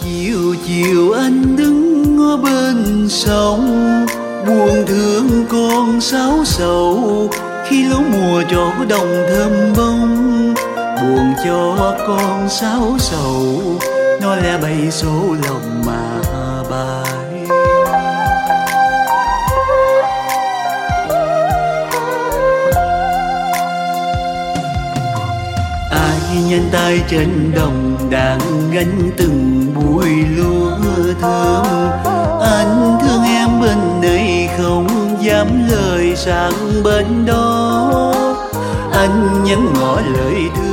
Chiều chiều anh đứng ở bên sông, buồn thương con sáo sầu khi lúa mùa trổ đồng thơm bông. Buồn cho con sáo sầu, nó lẻ bay số lòng mà bay. Ai nhanh tay trên đồng đang gánh từng bụi lúa thơm. Anh thương em bên đây không dám lời sang bên đó. Anh nhắn ngỏ lời thương